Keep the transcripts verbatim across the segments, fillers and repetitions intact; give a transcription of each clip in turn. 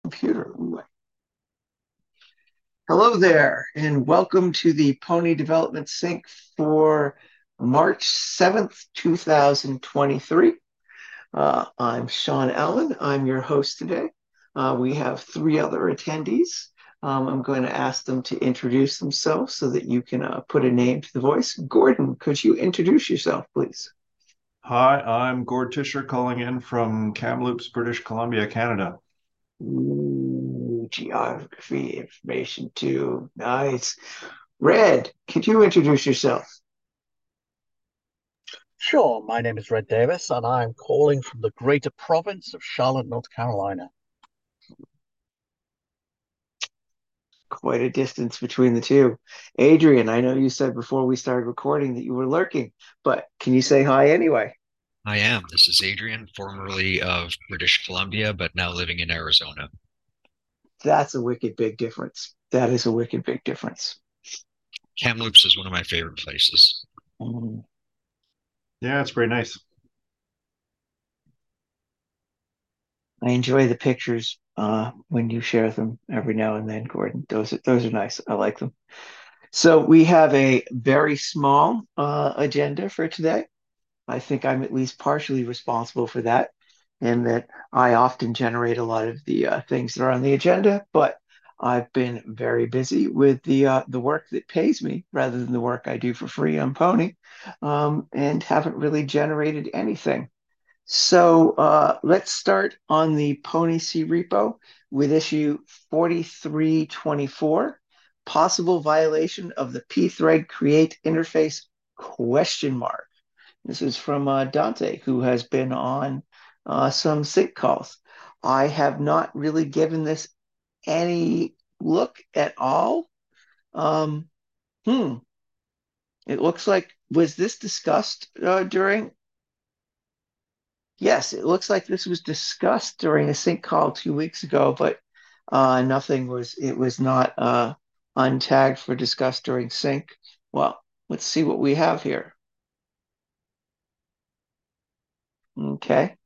Computer. Hello there, and welcome to the Pony Development Sync for March seventh, two thousand twenty-three. Uh, I'm Sean Allen. I'm your host today. Uh, we have three other attendees. Um, I'm going to ask them to introduce themselves so that you can uh, put a name to the voice. Gordon, could you introduce yourself, please? Hi, I'm Gord Tischer calling in from Kamloops, British Columbia, Canada. Ooh, geography information too. Nice. Red, could you introduce yourself? Sure, my name is Red Davis, and I'm calling from the greater province of Charlotte, North Carolina. Quite a distance between the two. Adrian, I know you said before we started recording that you were lurking, but can you say hi anyway? I am. This is Adrian, formerly of British Columbia, but now living in Arizona. That's a wicked big difference. That is a wicked big difference. Kamloops is one of my favorite places. Mm. Yeah, it's very nice. I enjoy the pictures uh, when you share them every now and then, Gordon. Those are those are nice. I like them. So we have a very small uh, agenda for today. I think I'm at least partially responsible for that, in that I often generate a lot of the uh, things that are on the agenda, but I've been very busy with the uh, the work that pays me rather than the work I do for free on Pony, um, and haven't really generated anything. So uh, let's start on the Pony C repo with issue forty-three twenty-four, possible violation of the pthread create interface question mark. This is from uh, Dante, who has been on uh, some sync calls. I have not really given this any look at all. Um, hmm. It looks like, was this discussed uh, during? Yes, it looks like this was discussed during a sync call two weeks ago, but uh, nothing was, it was not uh, untagged for discuss during sync. Well, let's see what we have here. Okay.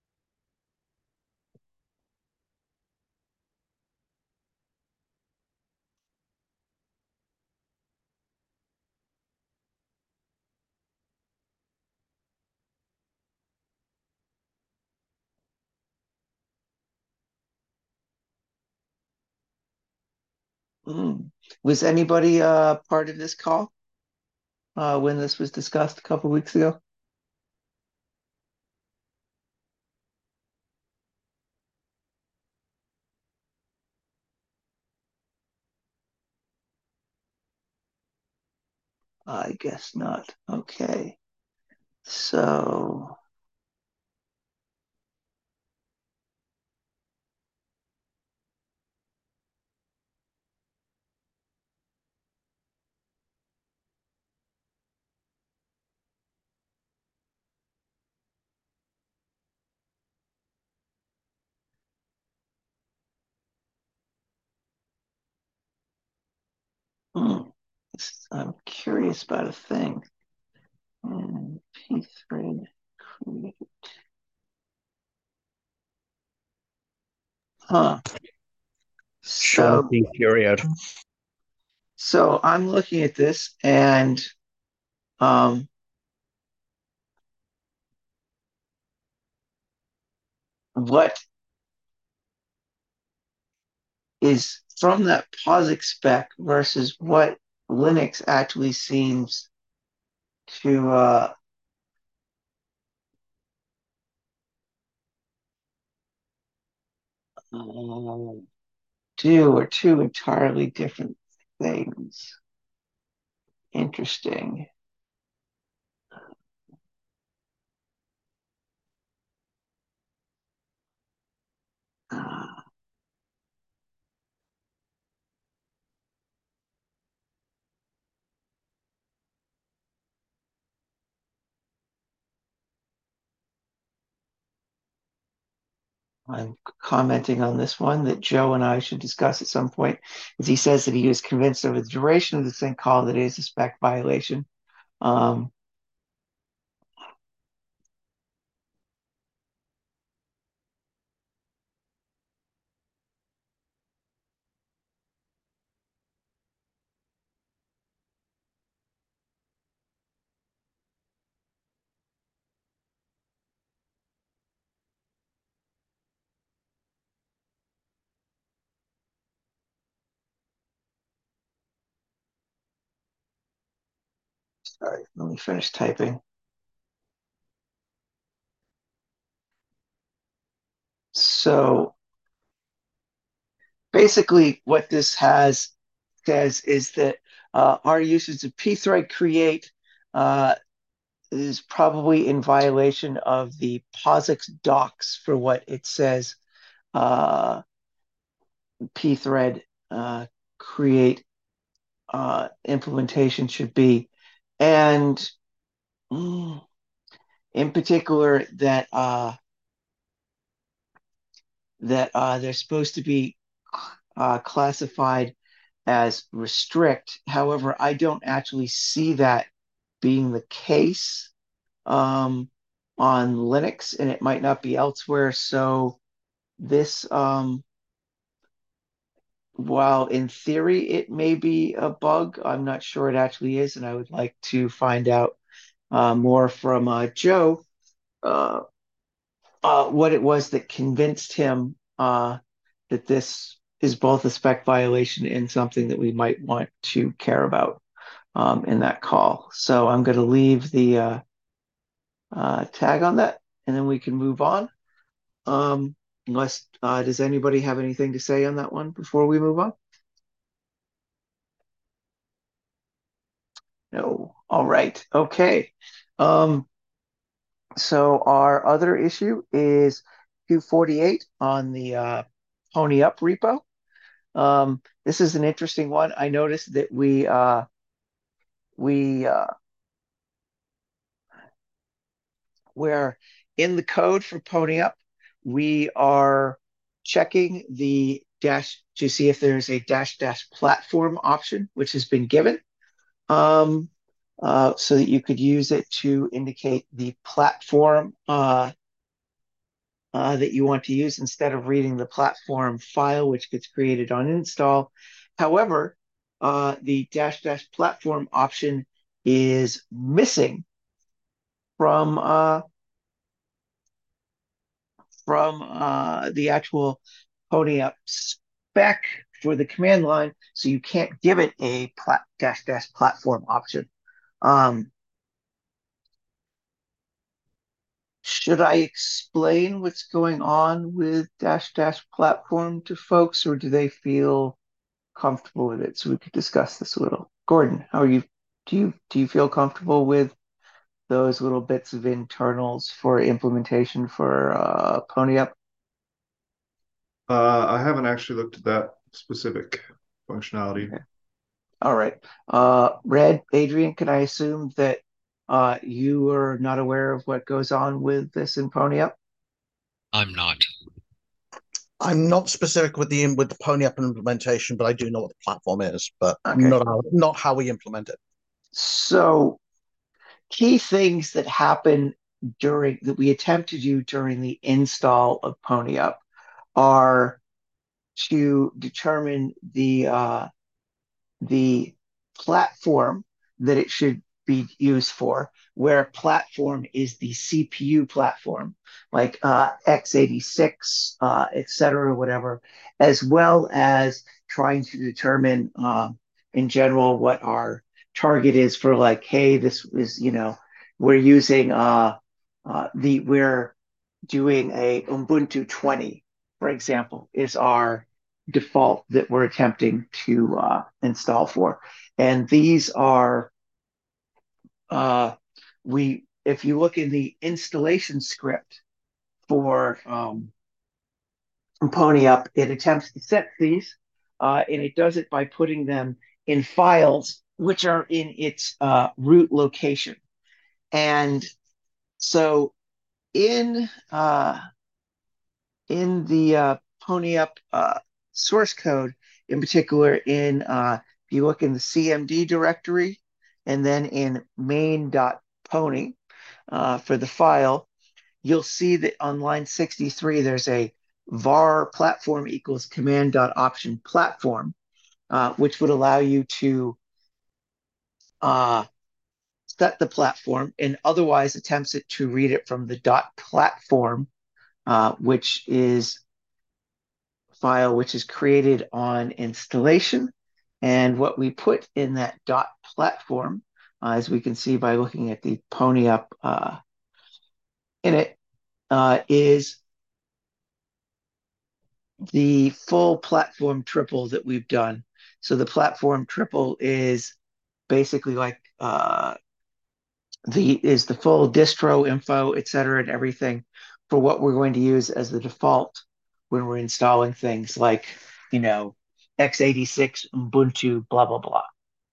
Mm. Was anybody uh, part of this call uh, when this was discussed a couple weeks ago? I guess not. Okay. So, hmm, this- I'm curious about a thing. Hmm, pthread create. Huh. Sean So, P. Period. so I'm looking at this and um, what is from that POSIX spec versus what Linux actually seems to uh, um, do are two entirely different things. Interesting. Uh, I'm commenting on this one that Joe and I should discuss at some point, as he says that he is convinced over the duration of the thing call that it is a spec violation. Um, Sorry, let me finish typing. So basically what this has says is that uh, our usage of pthread create uh, is probably in violation of the POSIX docs for what it says uh, pthread uh, create uh, implementation should be. And mm, in particular, that uh, that uh, they're supposed to be uh, classified as restrict. However, I don't actually see that being the case um, on Linux, and it might not be elsewhere. So this, um, while in theory it may be a bug, I'm not sure it actually is, and I would like to find out uh, more from uh, Joe uh, uh, what it was that convinced him uh, that this is both a spec violation and something that we might want to care about um, in that call. So I'm going to leave the uh, uh, tag on that, and then we can move on. Um, unless uh, does anybody have anything to say on that one before we move on? No. All right. Okay. Um, so our other issue is two forty-eight on the uh, Pony Up repo. Um, this is an interesting one. I noticed that we uh, we uh, where in the code for Pony Up, we are checking the dash to see if there's a dash dash platform option, which has been given, um, uh, so that you could use it to indicate the platform uh, uh, that you want to use instead of reading the platform file, which gets created on install. However, uh, the dash dash platform option is missing from uh, from uh, the actual Pony Up spec for the command line, so you can't give it a plat dash dash platform option. Um, should I explain what's going on with dash dash platform to folks, or do they feel comfortable with it? So we could discuss this a little. Gordon, how are you? Do you do you feel comfortable with those little bits of internals for implementation for uh, Pony Up? Uh, I haven't actually looked at that specific functionality. Okay. All right. Uh, Red, Adrian, can I assume that uh, you are not aware of what goes on with this in Pony Up? I'm not. I'm not specific with the with the Pony Up implementation, but I do know what the platform is, but Okay. not how, not how we implement it. So, key things that happen during that we attempt to do during the install of Pony Up are to determine the uh, the platform that it should be used for, where platform is the C P U platform, like uh, x eighty-six, uh, et cetera, whatever, as well as trying to determine uh, in general what our target is for, like, hey, this is, you know, we're using uh, uh, the, we're doing a Ubuntu twenty, for example, is our default that we're attempting to uh, install for. And these are, uh, we, if you look in the installation script for um, Pony Up, it attempts to set these, uh, and it does it by putting them in files which are in its uh, root location. And so in uh, in the uh, Pony Up uh, source code, in particular, in uh, if you look in the C M D directory and then in main.pony uh, for the file, you'll see that on line sixty-three, there's a var platform equals command.option platform, uh, which would allow you to uh, set the platform and otherwise attempts it to read it from the dot platform, uh, which is file which is created on installation. And what we put in that dot platform uh, as we can see by looking at the PonyUp uh, in it, uh, is the full platform triple that we've done. So the platform triple is basically like uh, the is the full distro info, et cetera, and everything for what we're going to use as the default when we're installing things like, you know, x eighty-six, Ubuntu, blah, blah, blah.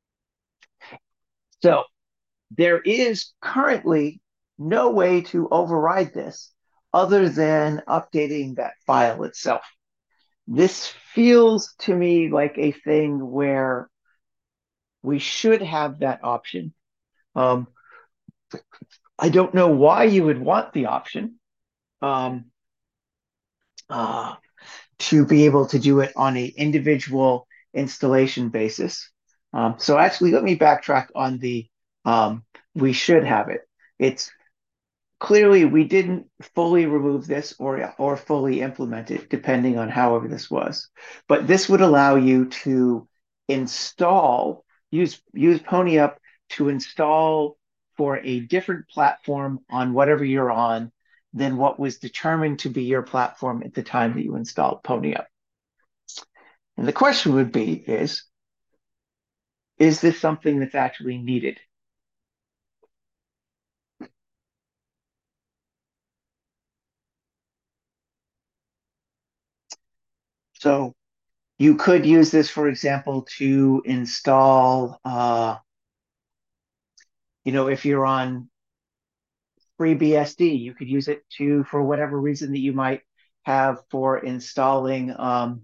So there is currently no way to override this other than updating that file itself. This feels to me like a thing where we should have that option. Um, I don't know why you would want the option um, uh, to be able to do it on an individual installation basis. Um, so actually, let me backtrack on the um, we should have it. It's clearly we didn't fully remove this or or fully implement it, depending on however this was. But this would allow you to install, use use PonyUp to install for a different platform on whatever you're on than what was determined to be your platform at the time that you installed PonyUp. And the question would be is, is this something that's actually needed? So you could use this, for example, to install, uh, you know, if you're on FreeBSD, you could use it to, for whatever reason that you might have for installing, um,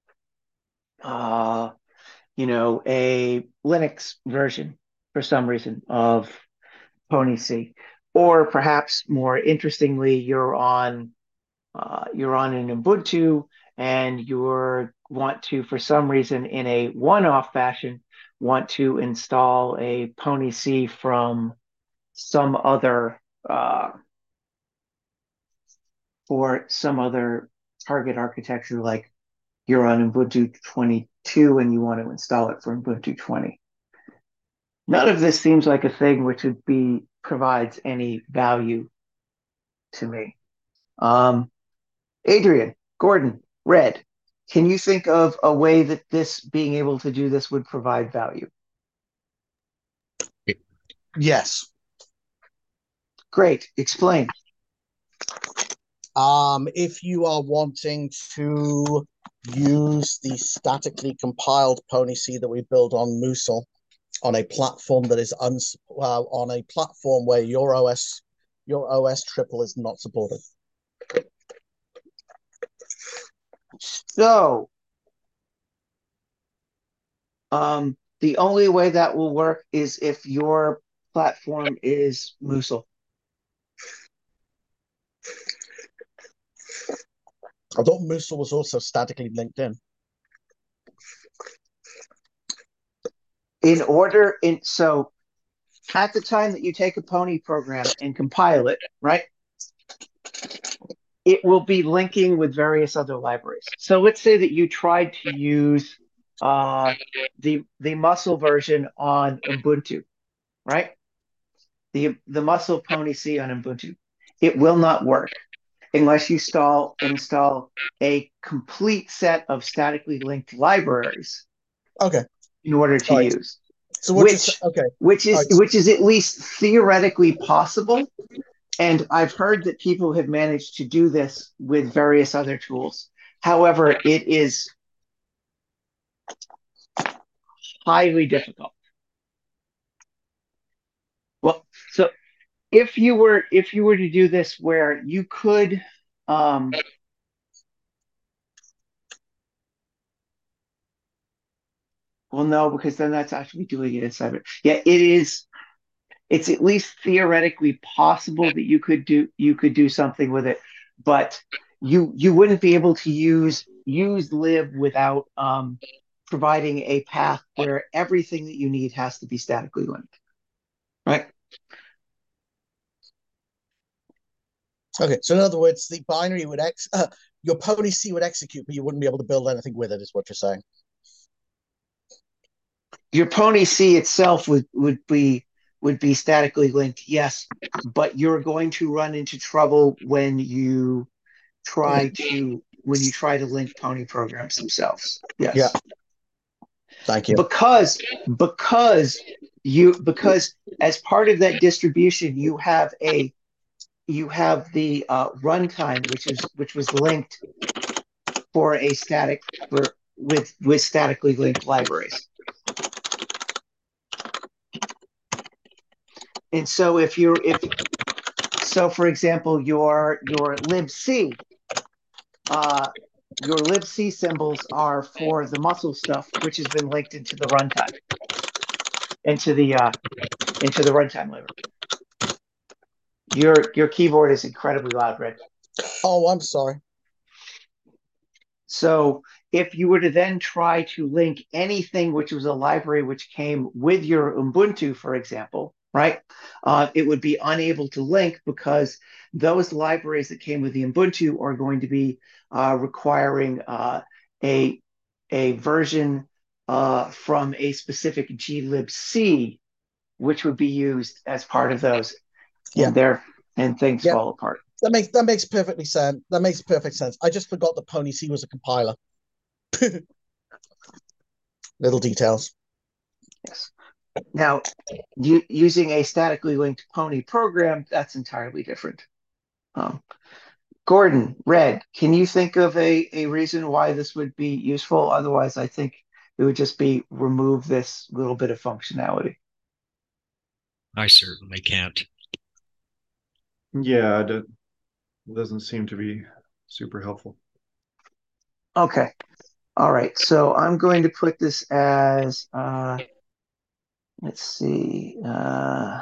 uh, you know, a Linux version for some reason of PonyC. Or perhaps more interestingly, you're on uh, you're on an Ubuntu and you want to, for some reason, in a one-off fashion, want to install a PonyC from some other uh, for some other target architecture, like you're on Ubuntu twenty-two and you want to install it for Ubuntu twenty. None of this seems like a thing which would be provides any value to me. Um, Adrian, Gordon, Red, can you think of a way that this being able to do this would provide value? Yes. Great. Explain. Um, if you are wanting to use the statically compiled PonyC that we build on Moosel on a platform that is uns uh, on a platform where your O S your O S triple is not supported. So, um, the only way that will work is if your platform is Moosel. I thought Moosel was also statically linked in. In order, in so at the time that you take a Pony program and compile it, right? It will be linking with various other libraries. So let's say that you tried to use uh, the the Muscle version on Ubuntu, right? The the Muscle PonyC on Ubuntu. It will not work unless you install install a complete set of statically linked libraries Okay. in order to right. use. So what which okay. which is right. which is at least theoretically possible. And I've heard that people have managed to do this with various other tools. However, it is highly difficult. Well, so if you were if you were to do this where you could um, well, no, because then that's actually doing it inside. Yeah, it is. It's at least theoretically possible that you could do you could do something with it, but you you wouldn't be able to use use lib without um, providing a path where everything that you need has to be statically linked, right? Okay, so in other words, the binary would ex uh, your PonyC would execute, but you wouldn't be able to build anything with it, is what you're saying. Your PonyC itself would would be would be statically linked, yes, but you're going to run into trouble when you try to when you try to link pony programs themselves. Yeah. Yes. Thank you. Because because you because as part of that distribution, you have a you have the uh, runtime, which is which was linked for a static for with with statically linked libraries. And so if you're if so, for example, your your libc, uh, your libc symbols are for the muscle stuff, which has been linked into the runtime, into the uh, into the runtime library. Your your keyboard is incredibly loud, Red. Oh, I'm sorry. So if you were to then try to link anything which was a library which came with your Ubuntu, for example, right, uh, it would be unable to link because those libraries that came with the Ubuntu are going to be uh, requiring uh, a, a version uh, from a specific glibc, which would be used as part of those, Yeah. and there and things Yeah. fall apart. That makes that makes perfectly sense. That makes perfect sense. I just forgot that Pony C was a compiler. Little details. Yes. Now, you, using a statically linked Pony program, that's entirely different. Um, Gordon, Red, can you think of a, a reason why this would be useful? Otherwise, I think it would just be remove this little bit of functionality. I certainly can't. Yeah, it do- doesn't seem to be super helpful. Okay. All right. So I'm going to put this as, uh, let's see. Uh,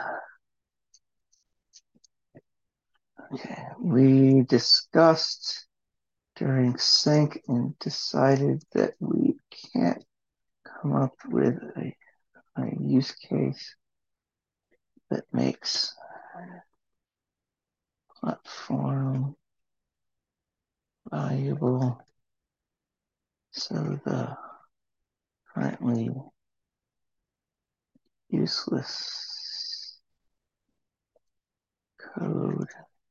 okay. We discussed during sync and decided that we can't come up with a, a use case that makes platform valuable. So the currently useless code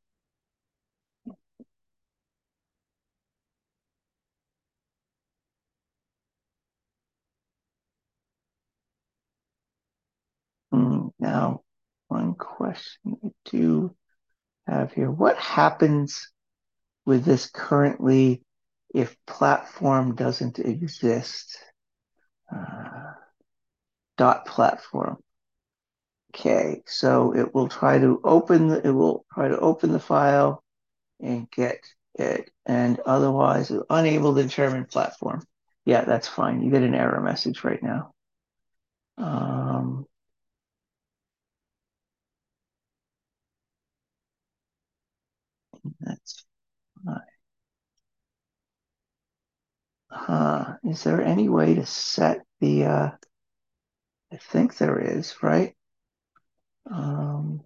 Hmm, now, one question I do have here. What happens with this currently if platform doesn't exist? Uh, dot platform. Okay, so it will try to open the, it will try to open the file and get it, and otherwise unable to determine platform. Yeah, that's fine. You get an error message right now. Um, that's fine. Huh. Is there any way to set the, uh, I think there is, right? Um,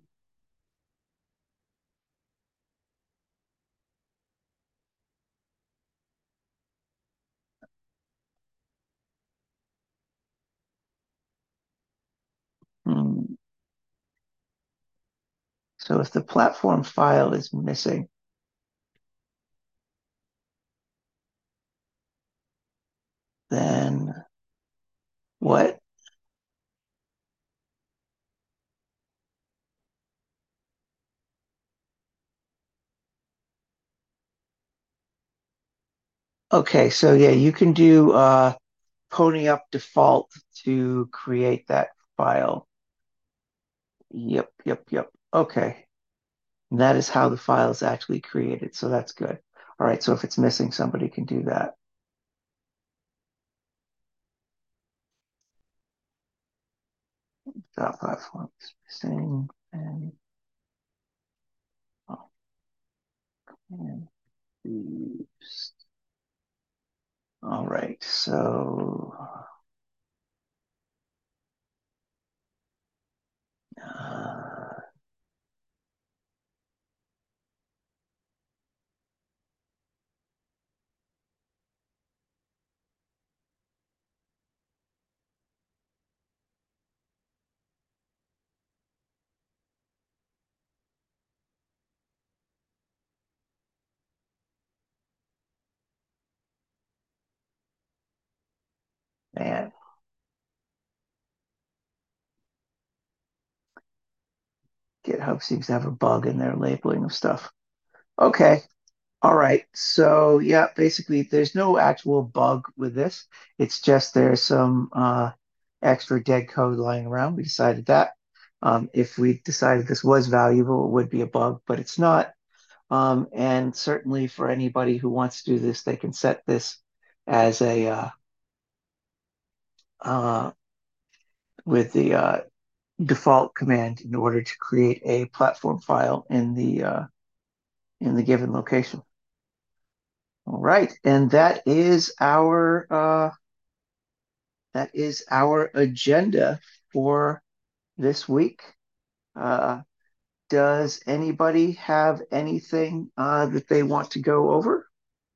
hmm. So if the platform file is missing, then what? Okay, so yeah, you can do uh, pony up default to create that file. Yep, yep, yep. Okay. And that is how the file is actually created. So that's good. All right. So if it's missing, somebody can do that. Dot platform is missing. And, oh, and used. All right. So uh, GitHub seems to have a bug in their labeling of stuff. Okay. All right. So yeah, basically there's no actual bug with this. It's just there's some uh, extra dead code lying around. We decided that. Um, if we decided this was valuable, it would be a bug, but it's not. Um, and certainly for anybody who wants to do this, they can set this as a uh, uh, with the uh, default command in order to create a platform file in the uh, in the given location. All right, and that is our uh, that is our agenda for this week. Uh, does anybody have anything uh, that they want to go over?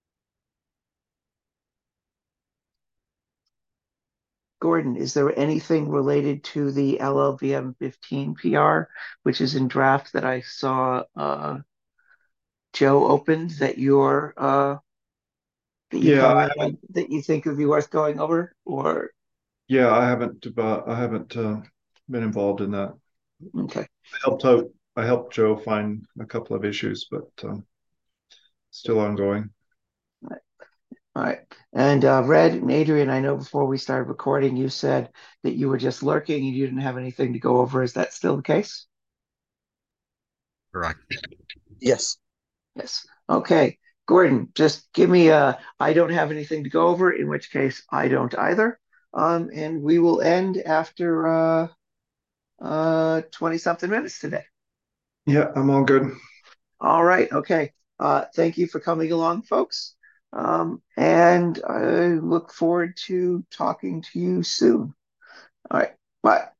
Gordon, is there anything related to the L L V M fifteen P R, which is in draft that I saw uh, Joe opened that you're uh, that you Yeah, I comment on that you think would be worth going over? Or yeah, I haven't uh, I haven't uh, been involved in that. okay, I helped out. I helped Joe find a couple of issues, but um, still ongoing. all right. And uh, Red and Adrian, I know before we started recording, you said that you were just lurking and you didn't have anything to go over. Is that still the case? Correct. Yes. Yes. Okay. Gordon, just give me a, I don't have anything to go over, in which case I don't either. Um, and we will end after uh, uh, twenty something minutes today. Yeah, I'm all good. All right. Okay. Uh, thank you for coming along, folks. Um, and I look forward to talking to you soon. All right. Bye.